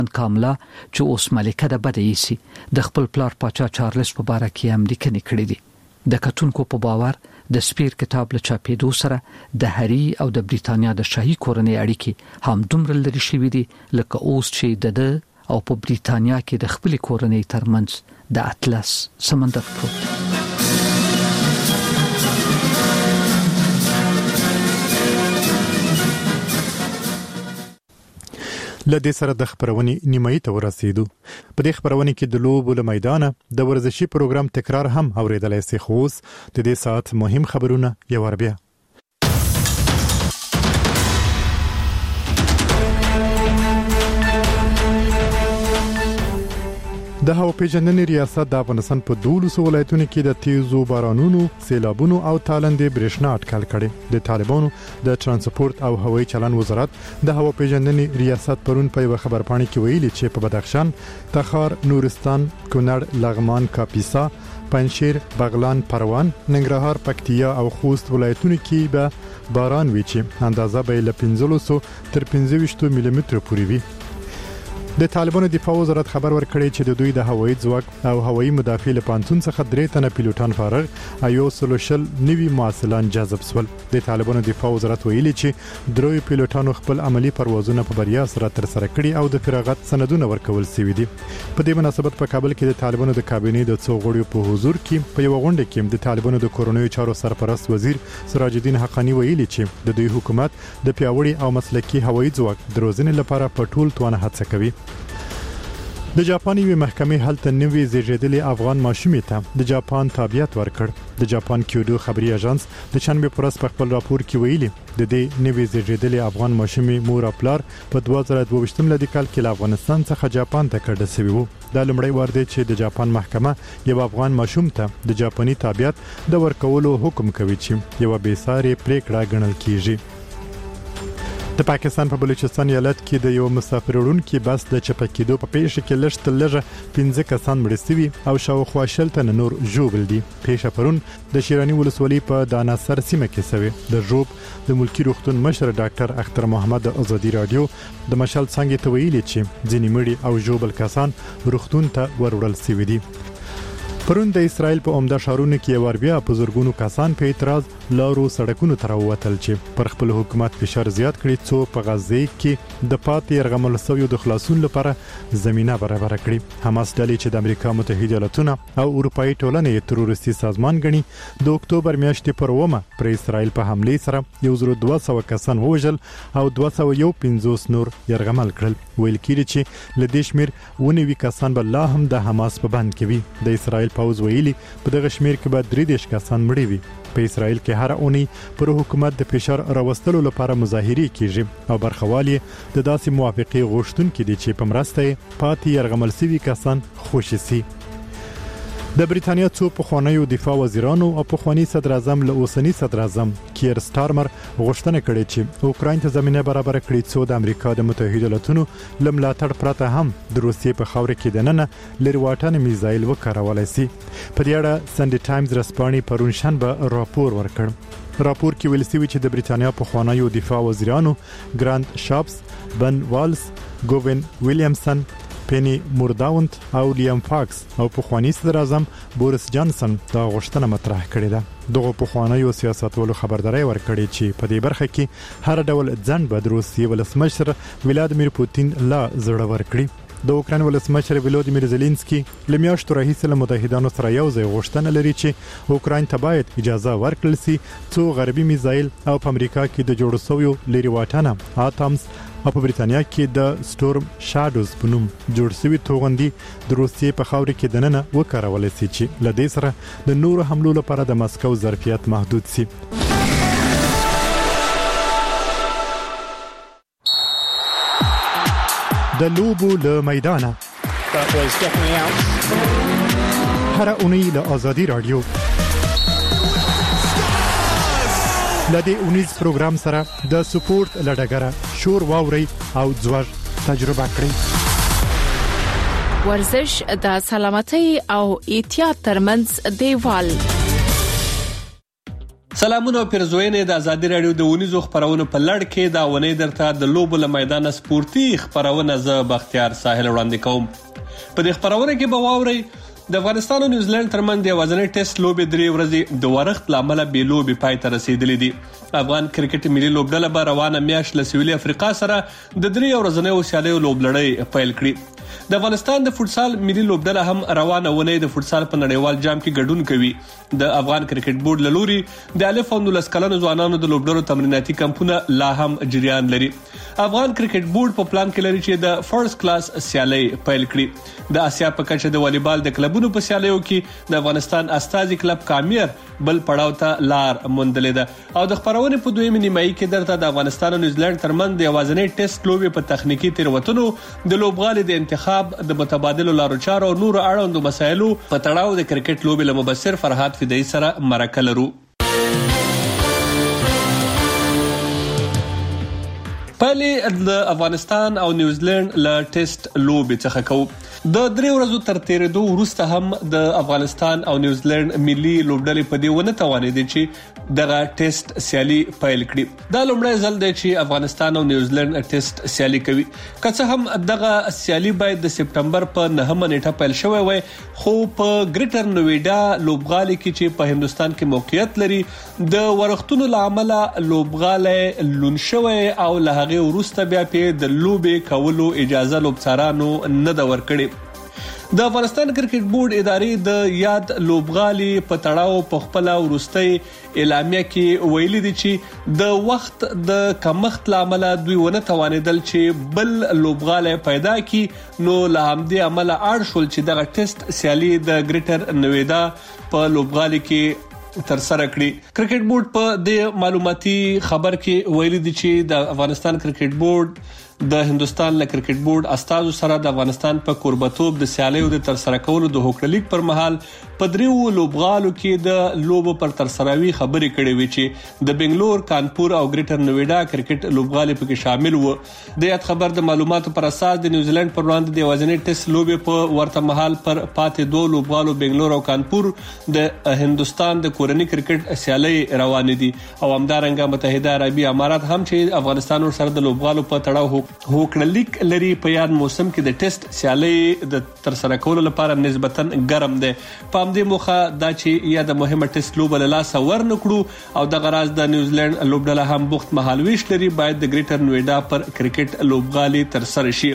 کاملا چې اوس ملکه د بدایسي د خپل پلار پاچا چارلز په باره کې هم لیکنې کړې دي. د کتونکو په باور د سپیر کتاب له چاپېدو سره د هری او د بریتانیا د شاهي کورنۍ اړیکې هم دومره لري شوې دي لکه اوس چې د او په بریتانیا کې د خپل کورنۍ ترمنځ د اطلس سمندر پروت. لدې سره د خبرونې نیمایي ته ورسېدو. په دې خبرونه کې د لوبو له میدانه د ورزشي پروګرام تکرار هم اوریدلای شي. خو اوس د دې ساعت مهم خبرونه یو ور بیا. د هوا پیژندنې ریاست د افغانستان په 12 ولایتونو کې د تیزو بارانونو، سیلابونو او تالندې برېښنا اټکل کړي. د طالبانو د ترانسپورت او هوایي چلن وزارت د هوا پیژندنې ریاست پرون په یو خبرپاڼه کې ویلي چې په بدخشان، تخار، نورستان، کونړ، لغمان، کاپیسا، پنجشیر، بغلان، پروان، ننګرهار، پکتیا او خوست ولایتونو کې به باران وي چې اندازه به له 15 تر 25 ملي متر پورې وي. د طالبانو دفاع وزارت خبر ورکړی چې د دوی د هوایي ځواک او هوایي مدافع له پانتون څخه 3 تنه پیلوټان فارغ او یو سلوشل نوي معسلان جذب شول. د طالبانو دفاع وزارت ویلي چې 3 پیلوټانو خپل عملی پروازونه په بریا سره تر سره کړي او د فراغت سندونه ورکول شوي دي. په دې مناسبت په کابل کې د طالبانو د کابینې د څو غړیو په حضور کې په یو غونډه کې د طالبانو د کورونیو چارو سرپرست وزیر سراج الدین حقانی ویلي چې د دوی حکومت د پیاوړي او مسلکي هوایي ځواک د روزنې لپاره په ټول توانه هڅه کوي. د جاپان یوې محکمې هلته نوې زیږیدلې افغان ماشومې ته د جاپان تابعیت ورکړ. د جاپان کیودو خبري اژانس د شنبه پر ورځ په خپل راپور کې ویلي د دې نوې زیږیدلې افغان ماشومې مور او پلار په 2022 ملي کال کې له افغانستان څخه جاپان ته کډه شوی وو. دا لومړی وار دی چې د جاپان محکمه یو افغان ماشوم ته د جاپاني تابعیت د ورکولو حکم کوي چې یو بې ساري پریکړه ګڼل کیږي. د پاکستان په بلوچستان ایالت کې د یو مسافر وړونکي بس د چپکېدو په پیښه کې لږ تر لږه 15 کسان مړه شوي او شاوخوا 60 تنه نور ژوبل دي. پیښه پرون د شیرانی ولسوالۍ په داناسر سیمه کې شوې. د ژوب د ملکی روغتون مشر ډاکټر اختر محمد ازادي رادیو د مشال څنګه ته ویلي چې ځینې مړي او ژوبل کسان روغتون ته وروړل شوي دي. پرون د اسرائیل په عمده ښارونو کې وربیا په زورګونو کسان په اعتراض لارو سړکونو ته راووتل چې پر خپل حکومت فشار زیات کړي څو په غزه کې د پاتې يرغمل شویو د خلاصون لپاره زمينه برابر کړي. حماس ډلې چې د امریکا متحده ایالاتونو او اروپאי ټولنې تروریستي سازمان غني د اکتوبر میاشتې پر ومه پر اسرائیل په حمله سره 1200 کسان ووژل او 250 نور يرغمل کړل. ویل کېږي چې لدې شمیر 19 کسان به لا هم د حماس په بند کې وي. د اسرائیل پاوز ویلي په دغه شمیر کې به 30 کسان مړي وي. په اسرائیل کې هر اونۍ پر حکومت د فشار راوستلو لپاره مظاهرې کیږي او برخوالي د داسې موافقې غوښتونکو دي چې په مرسته پاتې يرغمل شوي کسان خوشي شي. د بریتانیا څو پخوانیو دفاع وزیرانو او پخوانی صدر اعظم له اوسنی صدر اعظم کیر سټارمر غوښتنه کړې چې اوکراین ته زمينه برابر کړي څو د امریکا د متحده ایالاتونو لملاتړ پرته هم د روسیې په خاور کې دننه لری واټن میزایل وکړولای شي. په دې اړه سنډي ټایمز رسپاني پرون شنبه راپور ورکړ. راپور کې ویل شوی چې د بریتانیا پخوانیو دفاع وزیرانو ګراند شاپس، بن والز، ګوین ویلیامسن، پینی مورداونت او لیام فاکس او پخوانی صدر اعظم بوریس جانسن دا غوښتنه مطرح کړې ده. دغه پخوانیو سیاستوالو خبرداري ورکړې چې په دې برخه کې هر ډول ځنډ به د روسیې ولسمشر ولادیمیر پوتین لا زړه ورکړي. د اوکراین ولسمشر ولادیمیر زيلنسکي لمیاشتو راهیسې له متحدانو سره یو ځای غوښتنه لري چې اوکراین ته باید اجازه ورکړل شي څو غربي میزایل او په امریکا کې د جوړ شویو لری واټن اتمز او په بریتانیا کې د سټورم شادوز په نوم جوړ شوی توغندي د روسیې په خاور کې دننه وکړول شي چې لدې سره د نورو حملو لپاره د مسکو ظرفیت محدود شي. د لوبو له میدانه هر اونۍ له آزادي رادیو لدې اونیز پروګرام سره د سپورت لډګره شور واوري او ځوړ تجربه کړئ. ورزش د سلامتۍ او احتیاط ترمنځ دیوال. سلامونه پیرزوینې د ازادي رادیو د ونیزو خبرونو په لړ کې دا ونې درته د لوبو له میدان سپورتي خبرونه ز بختیار ساحل وړاندې کوم. په دې خبرونه کې به واورئ د افغانستان او نیوزیلند ترمنځ د وزنۍ ټیسټ لوبې 3 ورځې د ورښت لامل به لوبې پای ته رسیدلې دي. افغان کرکټ ملي لوبډله به روانه میاشت له سویلي افریقا سره د 3 ورځنیو سیالیو لوبلړۍ پیل کړي. د افغانستان د فوتسال ملي لوبډله هم روانه ونې د فوتسال په نړیوال جام کې ګډون کوي. د افغان کرکټ بورډ له لوري د الف او 19 کلنو ځوانانو د لوبډلو تمریناتي کمپونه لا هم جریان لري. افغان کرکټ بورډ په پلان کې لري چې د فرست کلاس سیالي پیل کړي. د آسیا په کچه د والیبال د کلبونو په سیالیو کې د افغانستان استازي کلب کامیر بل پړاو ته لار موندلې ده. او د خبرونې په دویمه نیمایي کې درته د افغانستان او نیوزیلند ترمنځ د وزنۍ ټیسټ لوبې په تخنیکی تیروتنو د لوبغالي د انتخاب د متبادل لارو چارو او نور اړوندو مسایلو په تړاو د کرکټ لوبې له مبصر فرهاد فدایي سره مرکه لرو. پهلې د افغانستان او نیوزیلند له ټیسټ لوبې څخه کوو. د 3 ورځو تر تیریدو وروسته هم د افغانستان او نیوزیلند ملي لوبډلې په دې ونه توانېدې چې دغه ټیسټ سیالي پیل کړي. دا لومړی ځل دی چې افغانستان او نیوزیلند ټیسټ سیالي کوي. که څه هم دغه سیالي باید د سپټمبر په 9مه نیټه پیل شوی وای، خو په ګریټر نویډا لوبغالي کې چې په هندستان کې موقعیت لري د ورښتونو لامل لوبغالي لون شوی او له هغه وروسته بیا په د لوبې کولو اجازه لوبڅارانو نه دا ورکړي. د افغانستان کرکټ بورډ ادارې د یاد لوبغالي په تړاو په خپل وروستي اعلامیه کې ویلي دي چې د وخت د کمښت لامل دوی ونه توانېدل چې بل لوبغالي پیدا کړي، نو له همدې عمله اړ شول چې دغه ټیسټ سیالي د ګریټر نویډا په لوبغالي کې تر سره کړي. کرکټ بورډ په دې معلوماتي خبر کې ویلي دي چې د افغانستان کرکټ بورډ د هندستان له کرکټ بورډ استازو سره د افغانستان په قربتوب د سیالیو د تر سره کولو د هوکړلیک پر مهال په 3 لوبغالو کې د لوبو پر تر سروي خبرې کړې وي چې د بنگلور، کانپور او ګریټر نویډا کرکټ لوبغالي پکې شامل وو. د یاد خبر د معلوماتو پر اساس د نیوزیلند پر وړاندې د وزنۍ ټیسټ لوبې په ورته مهال پر پاتې 2 لوبغالو بنگلور او کانپور د هندستان د کورنۍ کرکټ سیالي روان دي او همدارنګه متحده عربي امارات هم چې افغانستان سره د لوبغالو په تړاو هوکړلیک لري په یاد موسم کې د ټیسټ سیالي د تر سره کولو لپاره نسبتاً ګرم دی. په همدې موخه دا چې یا د مهمه ټیسټ لوبه له لاسه ورنکړو او د غراز د نیوزیلند لوبډله هم بوخت مهالويش لري باید د ګریټر نویډا پر کرکټ لوبغالي تر سره شي.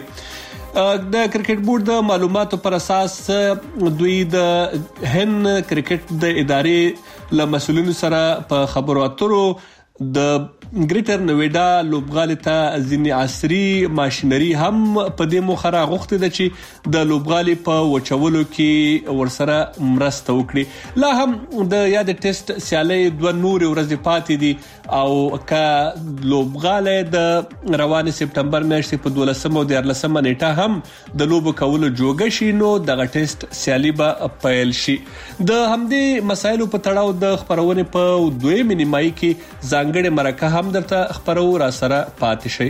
د کرکټ بورډ د معلوماتو پر اساس دوی د هند کرکټ د ادارې له مسولینو سره په خبرو اترو د ګریټر نویډا لوبغالي ته ځینې عصري ماشينري هم په دې موخه راغوښتې ده چې د لوبغالي په وچولو کې ورسره مرسته وکړي. لا هم د یاد ټیسټ سیالي 2 نور ورځې پاتې دي او که لوبغالي د روان سپټمبر میاشتې په 12 او 14 نیټه هم د لوب کولو جوګه شي، نو دغه ټیسټ سیالي به پیل شي. د همدې مسایلو په تړاو د خبرونې په دویمه نیمایي کې ځانګړې مرکه هم درته خبرو را سره پاتې شي.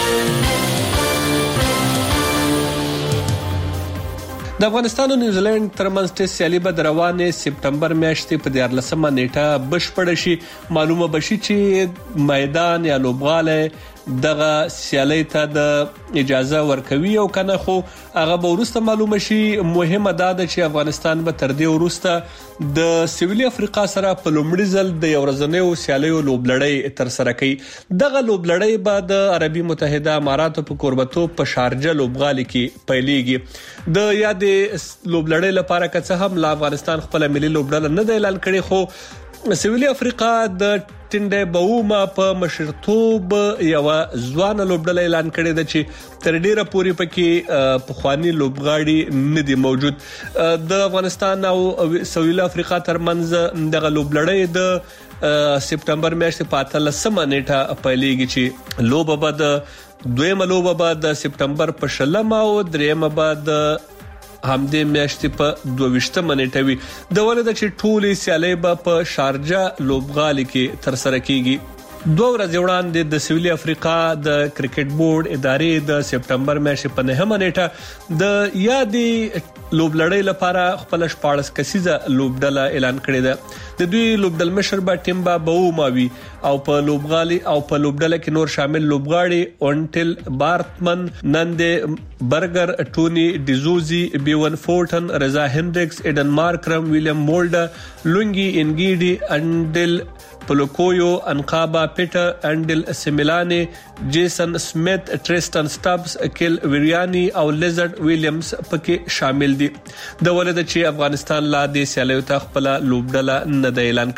د افغانستان او نیوزیلند ترمنځ ټیسټ سیالي به د روانې سپټمبر میاشتې په 14مه نیټه بشپړه شي. معلومه بشي چې میدان یا لوبغالي دغه سیالي ته د اجازه ورکوي او کنه، خو هغه به ورسته معلومه شي. مهمه دا ده چې افغانستان به تر دې ورسته د سویلي افریقا سره په لومړي ځل د یو ورځنیو سیالیو لوبلړۍ تر سره کوي. دغه لوبلړۍ به د عربي متحده اماراتو په قربتوب په شارجه لوبغالي کې پیلېږي. د یاد لوبلړۍ لپاره که څه هم لا افغانستان خپل ملي لوبډله نه دی اعلان کړی، خو سویلي افریقا د ټینډه بوما په مشرتوب یو ځوان لوبډله اعلان کړی دی چې تر ډیره پورې پکې پخوانی لوبغاړي نه دي موجود. د افغانستان او سویل افریقا ترمنځ دغه لوبلړۍ د سپټمبر میاشتې په 13مه نیټه پیلېږي چې لوبه به د دویمه لوبه به د سپټمبر په 20 او دریمه به د همدې میاشتې په 22مه نیټه وي. د ولې د چې ټولې سیالۍ به په شارجه لوبغالي کې تر سره کیږي. دوه ورځې وړاندې د سویلي افریقا د کرکټ بورډ ادارې د سپټمبر میاشتې په 9مه نیټه د یادې لوبلړۍ لپاره خپل 14 کسیزه لوبډله اعلان کړې ده. د دوی لوبډل مشر با ټیمبا بوماوي او په لوبغالي او په لوبډله کې نور شامل لوبغاړي اونټل بارتمن، ناندې برګر، ټونی ډیزوزي، بیون فورټن، رضا هندرکس، ایډن مارکرم، ویلیام مولډا، لونګي انګیډي، انډل پلوکویو، انقابا پیټر، انډل سیملاني، جیسن سمیت، ټریسټن سټابز، کیل ویریانی او لیزرد ویلیامز پکې شامل دي. د ولید چې افغانستان لا د سیالیو ته خپل لوبډله نه د اعلان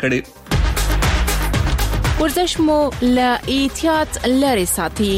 کړي. ورزش مو له احتیاط لري ساتي.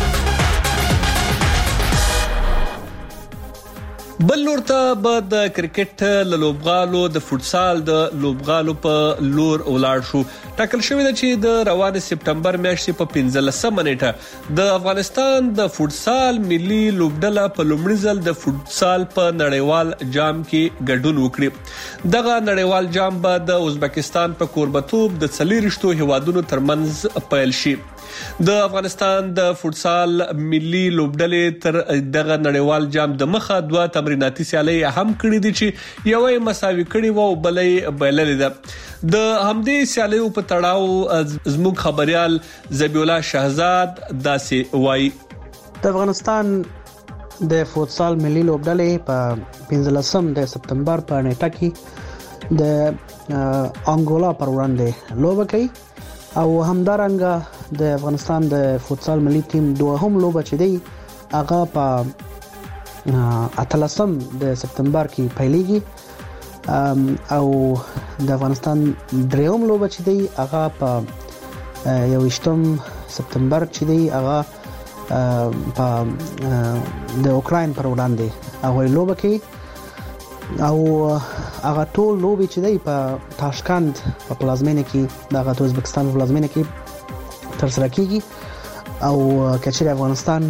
بل لور ته به د کرکټ له لوبغالو د فوتسال د لوبغالو په لور ولاړ شو. ټاکل شوی دی چې د روان سپټمبر میاشتې په 15مه نیټه د افغانستان د فوتسال ملي لوبډله په لومړي ځل د فوتسال په نړیوال جام کې ګډون وکړي. دغه نړیوال جام به د ازبکستان په کوربتوب د 40 هیوادونو ترمنځ پیل شي. د افغانستان د فوتسال ملي لوبډلې تر دغه نړیوال جام د مخه دوه تمریناتي سیالۍ هم کړې دي چې یوې مساوي کړې وو بلې بایللې ده. د همدې سیالیو په تړاو زموږ خبريال زبی الله شهزاد داسې وایي. د افغانستان د فوتسال ملي لوبډلې په 15 د سپتمبر په نیټه کې د انګولا پر وړاندې لوبه کوي او همدارنګه د افغانستان د فوتسال ملي ټیم دوهم لوبه چې دی هغه په 18 د سپتمبر کې پیلېږي او د افغانستان دریم لوبه چې دی هغه په 21 سپتمبر چې دی هغه په د اوکراین پر وړاندې هغه لوبه کوي او هغه ټول لوبي چې دی په تاشکند په پلازمینه کې د ازبکستان په پلازمینه کې تر سره کیږي او کچېر افغانستان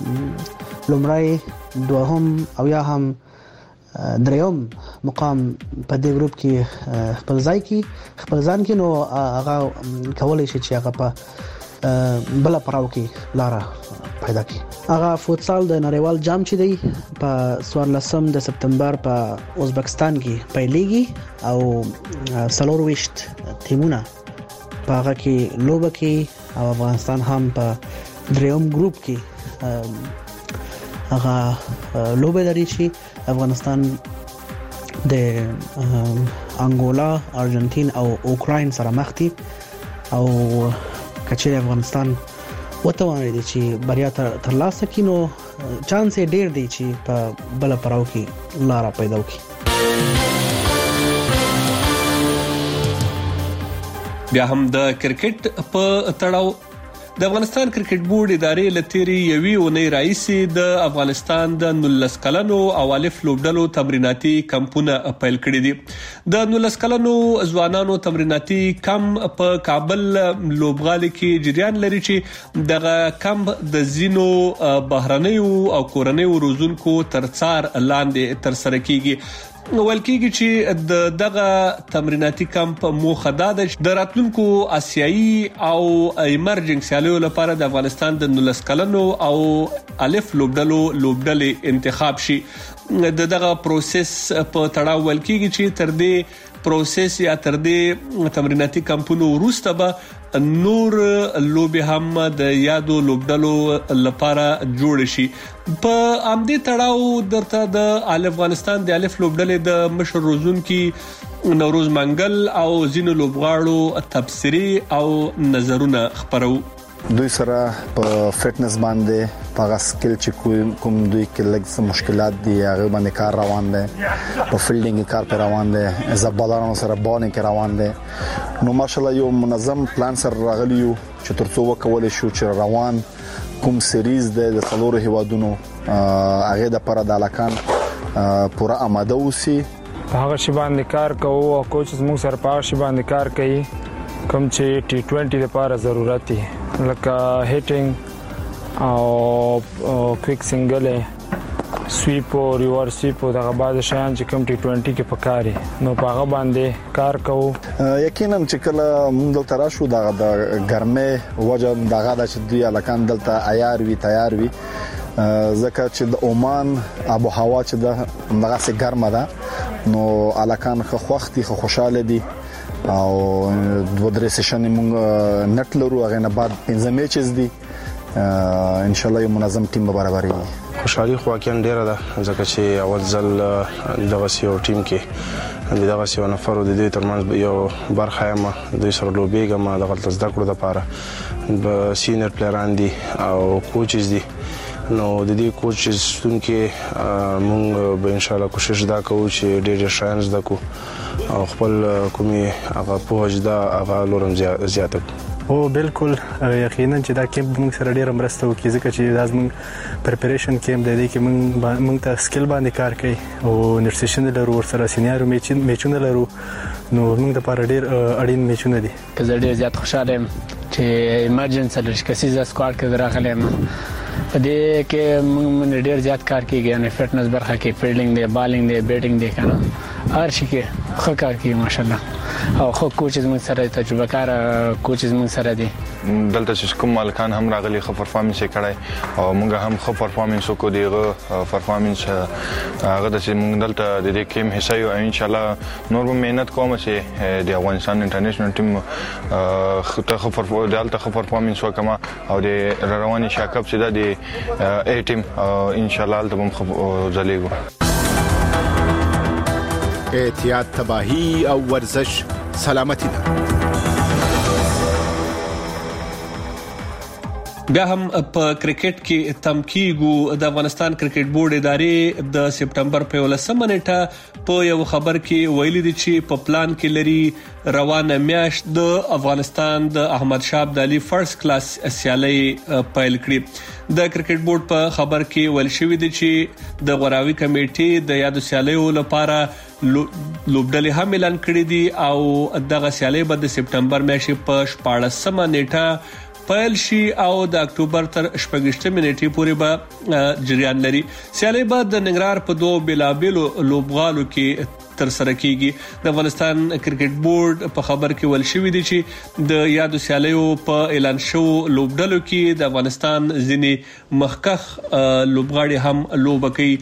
لومړی دوهم او یا هم دریم مقام په دې ګروپ کې خپل ځان کې نو هغه کولای شي چې هغه په بل پړاو کې لاره پیدا کړي. هغه فوتسال د نړیوال جام چې دی په 14 د سپتمبر په ازبکستان کې پیلېږي او 24 ټیمونه په هغه کې لوبه کوي او افغانستان هم په دریم ګروپ کې هغه لوبه لري چې افغانستان د انګولا، ارجنټین او اوکراین سره مخ دي او کچېر افغانستان وتواني دي چې بریا ترلاسه کړي نو چانس یې ډېر دی چې په بل پړاو کې لار پیدا وکړي. بیا هم د کرکټ په تړاو د افغانستان کرکټ بورډ ادارې لتيري یوي اونۍ رئیسي د افغانستان د 19 کلنو او الف لوبډلو تمریناتي کمپونه پیل کړی دي. د 19 کلنو ځوانانو تمریناتي کمپ په کابل لوبغالي کې جریان لري چې دغه کمپ د زینو بهرنیو او کورنیو روزونکو ترڅار لاندې تر سره کیږي. ول کېږي چې دغه تمریناتي کمپ موخه ده د راتلونکو آسیایي او ایمرجنګ سیالیو لپاره د افغانستان د 19 کلنو او الف لوبډلې انتخاب شي. دغه پروسس په تړاو ول کېږي چې تر دې پروسس یا تر دې تمریناتي کمپونو وروسته به نور لوبي هم د یادو لوبډلو لپاره جوړ شي. په امدې تړاو درته د افغانستان د الف لوبډلې د مشر روزونکي نوروز منګل او زینو لوبغاړو تبصري او نظرونه خبرو. دوی سره په فټنس باندې په سکل چې کوم دوی کې لږ مشکلات دي هغه باندې کار روان دي، په فیلډینګ کار پر روان دي، زبالانو سره باندې کې روان دي. نو ماشالله یو منظم پلان سره راغلی یو چې ترڅو وکول شو چې روان کوم سریز د څلورو هیوادونو هغه د پر د علاقان پوره آماده اوسي. هغه شی باندې کار کوو او کوچ موږ سره په شی باندې کار کوي کوم چې T20 لپاره ضرورت دي لکه هیټینګ او کویک سنگل سویپ او ریورس سویپ او دغه بعض شیان چې کوم T20 کې پکاري نو په هغه باندې کار کوو. یقینا چې کله موږ دلته راشو د ګرمۍ وجه دغه د چې دوی الکان دلته عیار وی تیار وی ځکه چې د عمان ابو هوا چې دغه سه ګرمه ده نو الکان خو وختي خو خوشاله دي او دوه درې سیشن موږ نت لرو هغه نه بعد 15 میچز دي ان شاء الله یو منظم ټیم به برابري. خوشحالي خو واقعا ډیره ده ځکه چې اول ځل دغه یو ټیم کې دغه یو نفر د دې ترمنځ یو برخه ما د سره لوبېګم دغه زده کړو د پاره د سینیئر پلیران دي او کوچز دي نو د دې کوچز ستونکې مونږ به ان شاء الله کوشش دا کوو چې ډېر شاین زده کو او خپل کومي هغه پوهج دا هغه لورم زیاته. او بالکل یقینا چې دا کیمپ موږ سره ډیره مرسته وکړي ځکه چې دا موږ پریپریشن کیمپ دی چې موږ ته سکل باندې کار کوي او نرسیشن لرو ورسره سینیئر میچونه لرو نو موږ د لپاره ډیر اړین میچونه دي. زه ډیر زیات خوشاله یم چې ایمرجنسي لشکسي سکواډ کې راغلم په دې کې موږ ډیر زیات کار کوي یعنی فټنس برخه کې فیلډینګ دی بالینګ دی بیټینګ دی کنه هر شي کې ښه کار کوي ماشاءالله او خو کوچز موږ سره تجربه کار کوچز موږ سره دي دلته چې کوم مالکان هم راغلي خو پرفارمنس یې کړای او موږ هم خو پرفارمنس وکړو دیغه پرفارمنس هغه د چې موږ دلته د دې کیم حصہ یو ان شاء الله نور به مهنت کوم چې د افغانستان انټرنیشنل ټیم خو پرفارمنس وکما او د رواني شاکب چې د ای ټیم ان شاء الله تبم ځلېګو. احتیاط تباہی او ورزش سلامتی ده. بیا هم په کرکټ کې تمکیګو د افغانستان کرکټ بورډ ادارې د سپټمبر په 11 نیټه په یو خبر کې ویلي دي چې په پلان کې لري روانه میاشت د افغانستان د احمد شاه ابدالي فرست کلاس سیالي پیل کړي. د کرکټ بورډ په خبر کې ویل شوی دی چې د غوراوي کمیټې د یادو سیالیو لپاره لوبډلې هم اعلان کړې دي او دغه سیالي به د سپټمبر میاشتې په 14 نیټه پیل شي او د اکتوبر تر 18 نیټې پورې به جریان لري. سیالي به د ننګرهار په دوه بلابلو لوبغالو کې تر سره کیږي. د افغانستان کرکټ بورډ په خبر کې ویل شوی دی چې د یادو سیالیو په اعلان شو لوبډلو کې د افغانستان ځینې مخکخ لوبغاړي هم لوب کوي.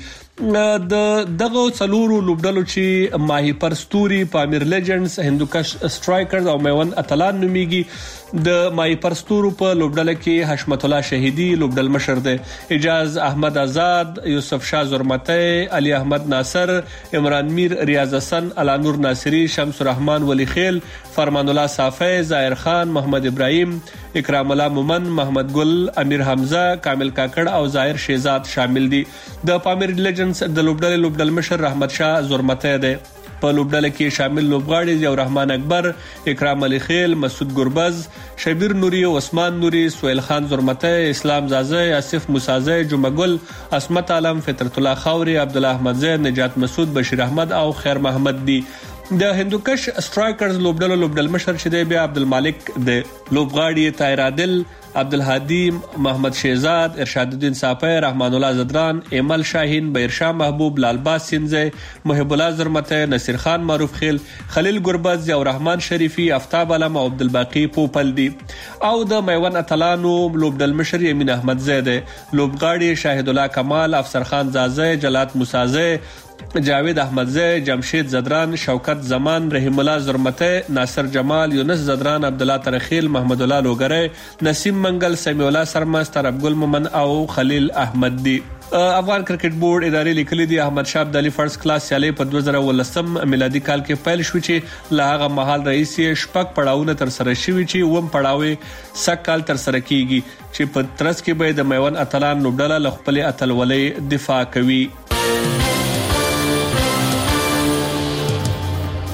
د دغه څلورو لوبډلو چې ماهی پرستوري پامیر لیجنډز هندوکش سټرایکرز او میوند اتلان نومیږي. د ماهی پرستورو په لوبډله کې حشمت الله شهیدی لوبډل مشر دی، اجاز احمد آزاد، یوسف شاه زرمتی، علي احمد ناصر، عمران میر، ریاض حسن، علانور ناصری، شمس الرحمن ولی خیل، فرمان الله صافی، ظاهر خان، محمد ابراهیم، اکرام الله مومن، محمد ګل، امیر حمزه، کامل کاکړ او ظاهر شهزاد شامل دي. د پامیر لیجنډز د لوبډل مشر رحمت شاه زرمتی دی. په لوبډله کې شامل لوبغاړي ضیاء الرحمن اکبر، اکرام علي خیل، مسعود ګربز، شبیر نوري، عثمان نوري، سهیل خان زرمتی، اسلام زازی، آصف موسازی، جمعه ګل، عصمت عالم، فطرت الله خاوري، عبد الله احمد زید، نجات مسعود، بشیر احمد او خیر محمد دي. د هندوکش سټرایکرز لوبډل مشر چې دی بیا عبدالمالک دی. لوبغاړي طاهر عادل، عبدالهادي، محمد شهزاد، ارشاد الدین صافی، رحمان الله زدران، ایمل شاهین، بهرشاه محبوب، لالباز سینځي، محب الله زرمتی، نصیر خان معروف خیل، خلیل ګربز، ضیاء الرحمن شریفی، آفتاب علم او عبدالباقی پوپل دي. او د میوند اتلانو لوبډل مشر یمین احمد زید. لوبغاړي شاهد الله کمال، افسر خان زازی، جلات موسازی، جاوید احمدزی، جمشید زدران، شوکت زمان، رحیم الله زرمتی، ناصر جمال، یونس زدران، عبدالله ترخیل، محمد الله لوګری، نسیم منګل، سمیع الله سرمست، طرب ګل مومن او خلیل احمد دي. افغان کرکټ بورډ ادارې لیکلي دي احمد شاه ابدالي فرست کلاس سیالي په 2019 میلادي کال کې پیل شو چې له هغه مهال رئیس شپږ پړاوونه تر سره شوي چې وم پړاوي سکهال تر سره کیږي چې په ترڅ کې به د میوند اتلان لوبډله له خپل اتلولۍ دفاع کوي.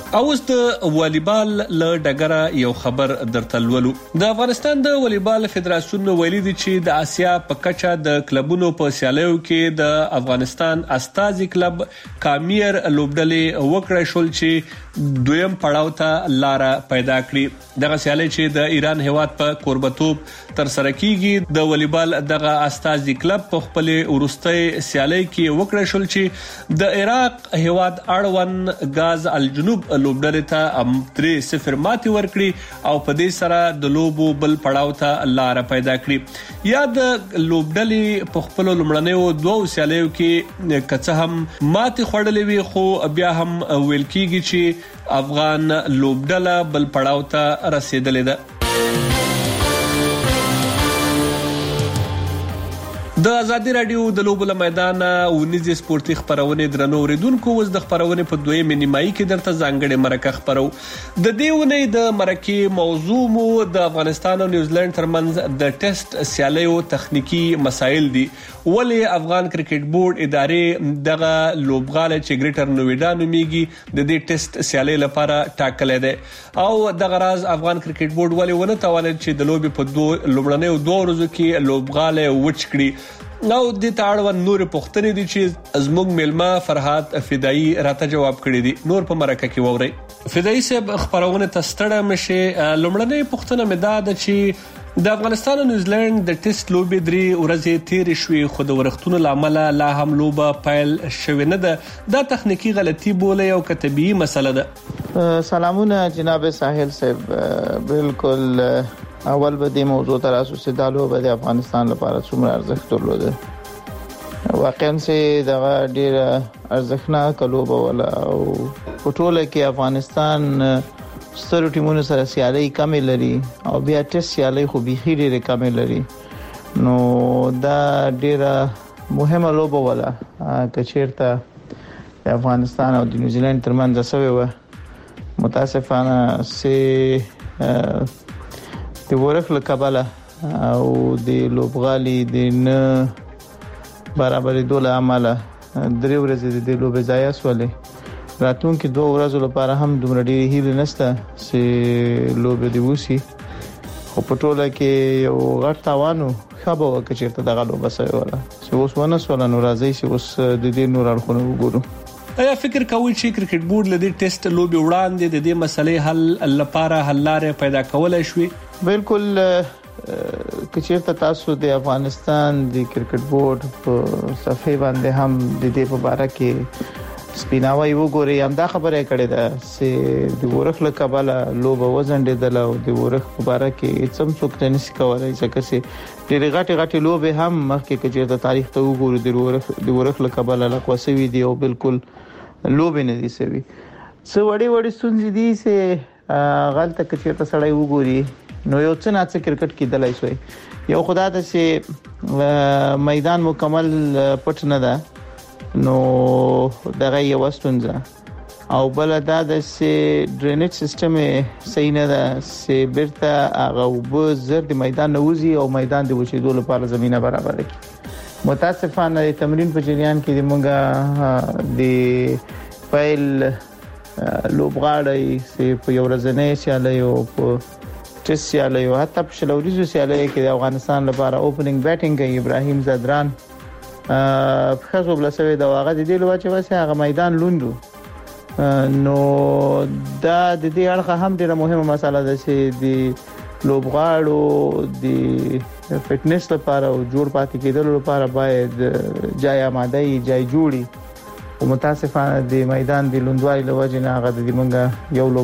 اوس د والیبال له ډګره یو خبر درته لولو. د افغانستان د والیبال فدراسیون ویلي دي چې د آسیا په کچه د کلبونو په سیالیو کې د افغانستان استازي کلب کامیر لوبډلې وکړای شول چې دویم پړاو ته لار پیدا کړي. دغه سیالي چې د ایران هیواد په قربتوب تر سره کیږي، د والیبال دغه استازي کلب په خپل ورستۍ سیالي کې وکړای شول چې د عراق هیواد اړوند غاز الجنوب لوبډلې ته 3-0 ماتې ورکړي او په دې سره د لوبو بل پړاو ته لار پیدا کړي. یا د لوبډلې په خپل لمړنیو دوه سیالیو کې کڅه هم ماتې خوړلې وي، خو بیا هم ویل کیږي چې افغان لوبډله بل پړاو ته رسیدلې ده. د ازادي رادیو د لوبو له میدان ونیزي سپورتي خبرونه درنو اوریدونکو، اوس د خبرونه په دویمه نیمایي کې درته ځانګړي مرکه خبرو. د دې ونې د مرکه موضوع مو د افغانستان او نیوزیلند ترمنځ د ټیسټ سیالیو تخنیکی مسایل دي. ولی افغان کرکټ بورډ ادارې دغه لوبغاله چې ګریټر نویډا نومیږي د دې ټیسټ سیالي لپاره ټاکلې ده او دغه راز افغان کرکټ بورډ ولی ونه توانید چې د لوبي په لومړنیو 2 ورځو کې لوبغاله وچ کړي. نو د تاړو نور پختنې دي چې زموږ ملما فرحات فدایی راته جواب کړی دي. نور په مرکه کې ووري فدایی صاحب خبرونه تستړه مشه. لومړنۍ پختنه مې دا ده چې د افغانستان او نیوزیلند د ټیسټ لوبې 3 ورځې تیر شوي، خو د ورختونو لامل لا هم لوبه پیل شوی نه ده. دا تخنیکی غلطي بوله او کتبي مسله ده. سلامونه جناب ساحل صاحب. بالکل اول به د موضوع تر اساس د لوبه د افغانستان لپاره څومره ارزښت درلوده. واقعا سه دغه ډیر ارزښتناک لوبه ولا او په ټوله کې افغانستان ستر ټیمونو سره سیالي کمې لري او بیا ټیسټ سیالي خو بيخي ډېر کمې لري. نو دا ډېر مهمه لوبه ولا کچیرته افغانستان او د نیوزیلند ترمنځ سوي و. متاسفانه سه د ورخ لکبله او د لوبغالي د نه برابرې دوله عمله 3 ورځې د لوبې ځای اسولې. راتلونکي 2 ورځې لپاره هم دومره ډېری هیله نشته چې لوبې دی وسی، خو په ټوله کې یو غټ تاوانو خبره وکړي چې دغه لوبه سوي ولا چې اوس ونه سول نو راځي چې اوس د دې نور اړخونه وګورو. ایا فکر کوئ چې کرکټ بورډ لدی ټیسټ لوبي وړاندې د دې مسلې حل لپاره حل لارې پیدا کولای شوي؟ بالکل کچیرته تاسو د افغانستان د کرکټ بورډ په صفحه باندې هم د دې په اړه کې سپیناوي وګوري. هم دا خبره کړې ده چې د ورخ له کبله لوبه وزنډېدل او د ورخ په اړه کې څم څوک تنس کولای چې چې ډېر غټي لوبه هم مخکې کې د تاریخ ته وګورو د ورخ له کبله لقوسوي دی او بالکل لوبه نه دي سوي. څو وړي ستونزې دي چې غلطه کچېرته سړی وګوري نو یو څه نه څه کرکټ کې دلای شوی. یو خدای ته چې میدان مکمل پټ نه ده نو دغه یو ستونزه او بل دا د ډرینیج سیستم صحیح نه ده چې بیرته هغه وب زر د میدان نوځي او میدان د وچېدو لپاره زمينه برابر کړي. متاسفانه تمرین په جریان کې د مونږه د فایل لوبغاړي چې په یو ورځنۍ سیالي او په ټیسټ سیالي او حتی په شلوريزو سیالي کې د افغانستان لپاره اوپننګ بیټینګ کوي ابراهیم زدران خاصو بلسوي دا هغه د دې لوچ واسه هغه میدان لوندو. نو دا د دې اړخه هم ډیره مهمه مسله ده چې د لوبغاړو د فټنس لپاره او جوړ پاتې کېدل لپاره باید جای آمادهي جای جوړي. او متاسفانه د میدان د لوندوالي لوجه نه هغه د منګه یو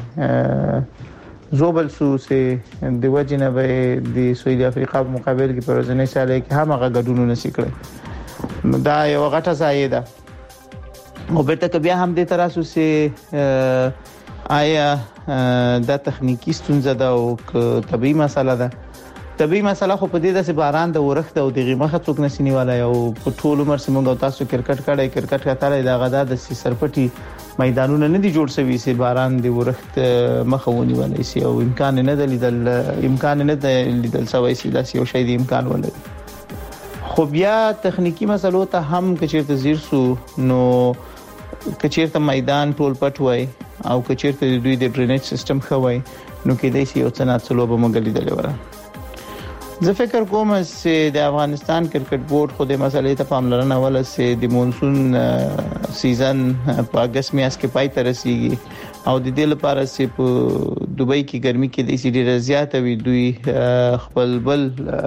لوبغاړي زوبل سو سه د وجنه به د سویل افریقا په مقابل کې پرځنې ساله کې هم هغه غډونو نشي کړی. نو دا یو غټه ځای ده. او بیرته که بیا هم د تراسو سه آیا دا تخنیکی ستونزه ده او طبيعي مسله ده. طبيعي مسله خو په دې د باران د ورخت او د غیمه څوک نسینی والا یو په ټول عمر سیمه تاسو کرکټ کړای کرکټ کتلای دا غدا د سرپټي میدانونه نه دي جوړ شوي سي باران د ورخت مخونی ولای سي او امکان نه د لیدل سوي سي دا یو شی د امکان ولای. خو بیا تخنیکی مسلو ته هم کچیرته زیر سو نو کچیرته میدان ټول پټ وای او کچیرته دوی د ډرینیج سیستم خوي نو کې د یو څه نه څلو به مګلې دلوره. زه فکر کوم چې د افغانستان کرکټ بورډ خو د مسلې ته پاملرنه ولا چې د مونسون سیزن په اگست میاشت کې پای ته رسیږي او د دې لپاره چې په دوبۍ کې ګرمي کې د سي ډیره زیاته وي دوی خپل بل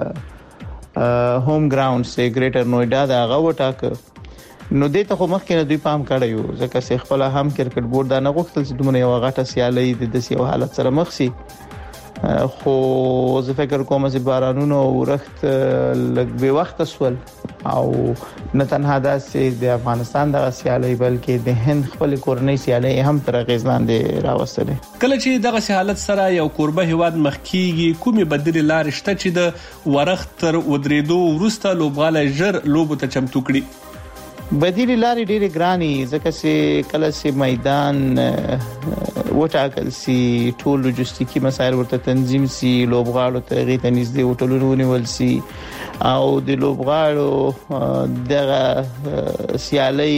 هوم ګراوند چې ګریټر نوئیډا دا غوټاک نو دې ته خو مخکې نه دوی پام کړی یو ځکه چې خپل هم کرکټ بورډ دا نه غوښتل چې دومره یو غټه سیالي د دې حالت سره مخ شي خو زه فکر کوم چې بارانونو ورخت لږ به وخت سول او نه تنها دا چې د افغانستان د سیالي بلکې د هند خپل کورنۍ سیالي هم تر غیز لاندې راوستلې. کله چې دغه حالت سره یو کوربه هیواد مخکیږي کومې بدیل لارې شته چې د ورخت تر ودریدو وروسته لوبغاله ژر لوبو ته چمتو کړي؟ بدیل لارې ډېرې ګراني ځکه چې کله چې میدان وټاکل سي ټول لوجستیکي مسایل ورته تنظیم سي لوبغاړو ته غیته نږدې هوټلونه ونیول سي او د لوبغاړو دغه سیالي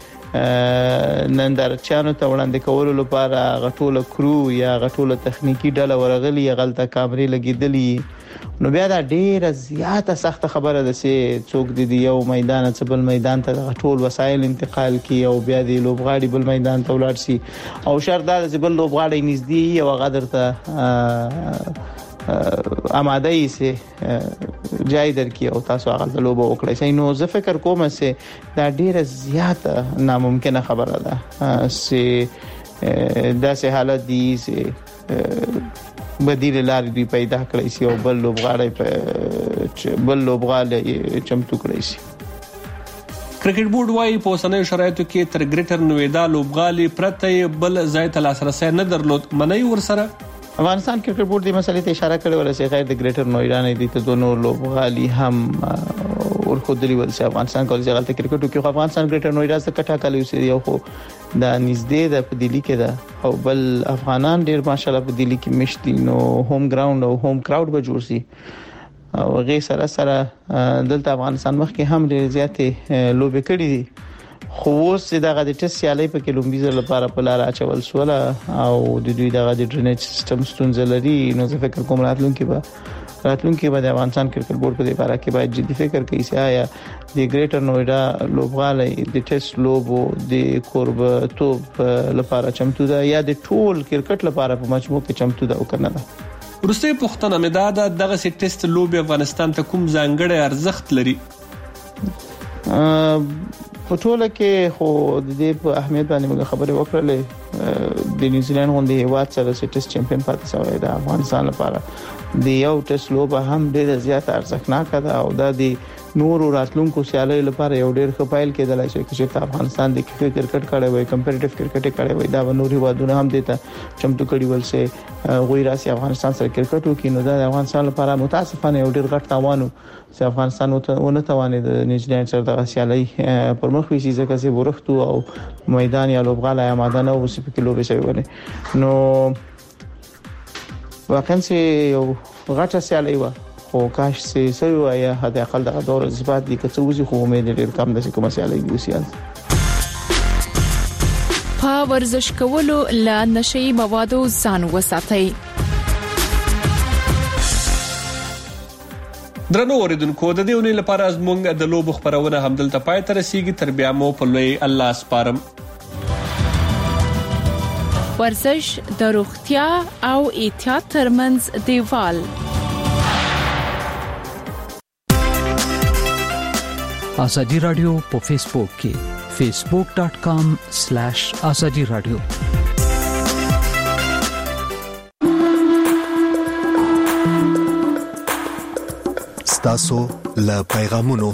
نندارچانو ته وړاندې کولو لپاره غټوله کرو یا غټوله تخنیکی ډله ورغلي غلطه کامرې لګیدلې نو بیا دا ډیره زیاته سخت خبره ده چې څوک د یو میدان څخه بل میدان ته ټول وسایل انتقال کی او بیا د لوبغاړي بل میدان ته ولاړ شي او شرط دا چې بل لوبغاړي نږدې یو غدر ته آماده یې سي جای درکې او تاسو هغه لوبه وکړئ. نو زه فکر کوم چې دا ډیره زیاته ناممکنه خبره ده چې داسې حالت دی چې بدیل لارې دوی پیدا کړی سي او بل لوبغاړي چمتو کړی سي. کرکټ بورډ وايي په اوسنیو شرایطو کې تر ګریټر نوئیډا لوبغالي پرته بل ځای ته لاسرسي نه درلود. منی ورسره افغانستان کرکټ بورډ د مسلې ته اشاره کړې ولا چې غیر د ګریټر نوئیډا نه دي ته دوه لوبغالي هم ورخدلی ول چې افغانستان کولای شي غلطه کرکټ کې افغانستان ګریټر نوئیډا څخه ټاکل وسی یو خو دا نږدې د په دلی کې ده او بل افغانان ډیر ماشاءالله په دلی کې مشتي نو هوم ګراوند او هوم کراود به جوړ شي او غي سره دلته افغانستان مخ کې هم ډیر زیاتې لوبې کړې دي خو اوس دغه د ټیسټ سیالي په کې لومبیزر لپاره په لار اچول سول او د دوی دغه د ډرینیج سیستم ستونزې لري نو زه فکر کوم راتلونکي به د افغانستان کرکټ بورډ په دې اړه کې باید جدي فکر کوي چې آیا د ګریټر نوئیډا لوبغالي د ټیسټ لوبو د کوربه توپ لپاره چمتو ده یا د ټول کرکټ لپاره په مجموع کې چمتو ده او کنه ده. ورسته پښتنه مداده دغه ټیسټ لوب افغانستان ته کوم ځانګړی ارزښت لري؟ په ټوله کې خو د دې په اهمیت باندې موږ خبرې وکړلې د نیوزیلند غونډې هیواد سره ټیسټ چمپیون پاتې شوی دی افغانستان لپاره د یو ټیسټ لوبه هم ډیره زیاته ارزښتناک ده او دا د نورو راتلونکو سیالۍ لپاره یو ډیر ښه پایل کېدلای شي چې افغانستان د کرکټ کړي وي کمپټیټیو کرکټ کړي وي دا نوري وادونه هم دیته چمتو کړي ول سي غوي راسي افغانستان سره کرکټ وکړي نو دا د افغانستان لپاره متاسفانه یو ډیر غټ تاوانو چې افغانستان ونه توانید د نیوزیلند سره د سیالۍ پر مخ وي چې ځکه چې ورختو او میدان یا لوبغاله آماده نه وسی په کلو به شوی ونه نو واقعا چې یو غټه سیالۍ و خو کاش چې سوي وای هدا اقل د دور اثبات دي چې وځي خو امید ډیر کم د کومه سیالۍ دی وسیال. په ورزش کولو لا نشي موادو ځان وساتئ. درنو اوریدونکو د دې ونې لپاره زموږ د لوب خبرونه همدلته پای ته رسیدي تر بیا مو په لوی الله سپارم. ورزش د روغتیا او احتیاط ترمنځ دیوال. آزادی رادیو په فیسبوک کې facebook.com/azadi radio ستاسو له پیغامونو.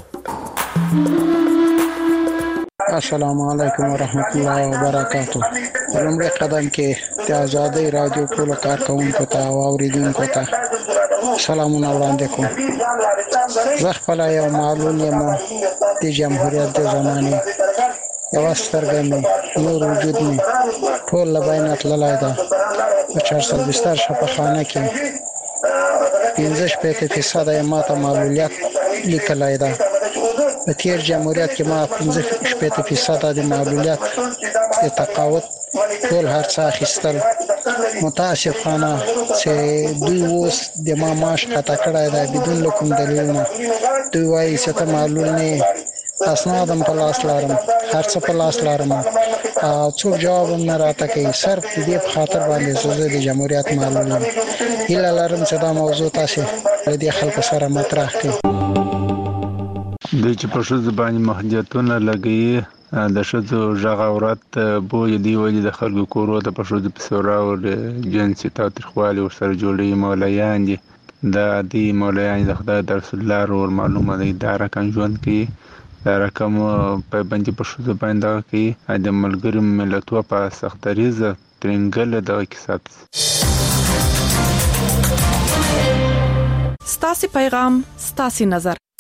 السلام علیکم ورحمت الله وبرکاتہ. لومړی قدم کې د آزادی رادیو ټول کارکونکو ته او اوریدونکو ته سلامونه وړاندې کوم. زه خپل یو معلوم یم د جمهوریت د زمانه یو سترګې مې نور وجود مې ټول لباینه تللای دا په 420 شفاخانه کې 15% یې ماته معلولیت لیکلای دا. په تیر جمهوریت کې ما 15% د معلولیت د تقاعد ټول هرڅه اخیستل. متاسفانه چې دوی اوس د معاش قطع کړی دی بدون له کوم دلیلونه. دوی وایي چې ته معلول نه اسناد هم په لاس لرم، هرڅه په لاس لرم، څوک جواب هم نه راته کوي. صرف د دې په خاطر باندې زه د جمهوریت معلول یم. هیله لرم چې دا موضوع تاسو له دې خلکو سره مطرح کړئ. د چې په ښځو باندې محدودیتونه لګوي، د ښځو غږ اورات بوی دی وجه د خلکو کورو ته په ښځو په سورا او جنسي تاوتریخوالي ورسره جوړي مولایان دي. دا دی مولایان د خدای د رسول الله ور معلومه دی دا رقم ژوند کوي، دا رقم په باندې په ښځو باندې کوي د ملګرو ملتونو په سختریزه ترنګل د کیسات. ستاسو پیغام ستاسو نظر